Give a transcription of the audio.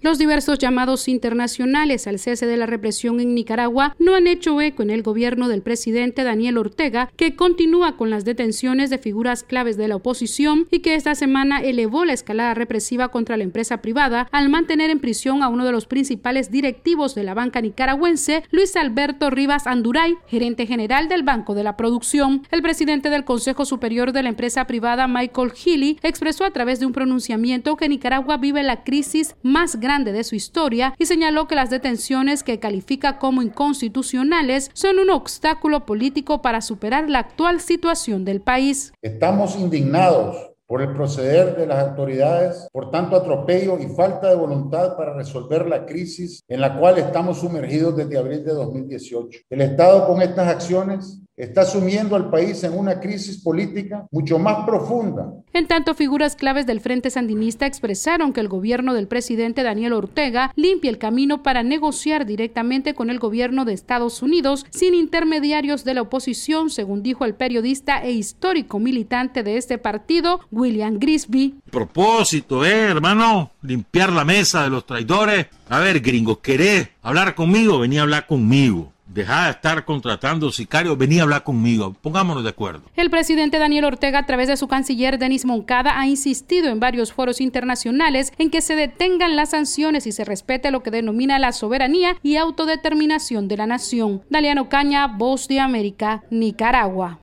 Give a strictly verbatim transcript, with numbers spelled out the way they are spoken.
Los diversos llamados internacionales al cese de la represión en Nicaragua no han hecho eco en el gobierno del presidente Daniel Ortega, que continúa con las detenciones de figuras claves de la oposición y que esta semana elevó la escalada represiva contra la empresa privada al mantener en prisión a uno de los principales directivos de la banca nicaragüense, Luis Alberto Rivas Anduray, gerente general del Banco de la Producción. El presidente del Consejo Superior de la empresa privada, Michael Healy, expresó a través de un pronunciamiento que Nicaragua vive la crisis más grande de su historia y señaló que las detenciones, que califica como inconstitucionales, son un obstáculo político para superar la actual situación del país. Estamos indignados por el proceder de las autoridades, por tanto atropello y falta de voluntad para resolver la crisis en la cual estamos sumergidos desde abril de dos mil dieciocho. El Estado, con estas acciones, está sumiendo al país en una crisis política mucho más profunda. En tanto, figuras claves del Frente Sandinista expresaron que el gobierno del presidente Daniel Ortega limpia el camino para negociar directamente con el gobierno de Estados Unidos sin intermediarios de la oposición, según dijo el periodista e histórico militante de este partido, William Grisby. Propósito, eh, hermano, limpiar la mesa de los traidores. A ver, gringos, ¿querés hablar conmigo? Vení a hablar conmigo. Dejá de estar contratando sicarios, vení a hablar conmigo, pongámonos de acuerdo. El presidente Daniel Ortega, a través de su canciller Denis Moncada, ha insistido en varios foros internacionales en que se detengan las sanciones y se respete lo que denomina la soberanía y autodeterminación de la nación. Daliano Caña, Voz de América, Nicaragua.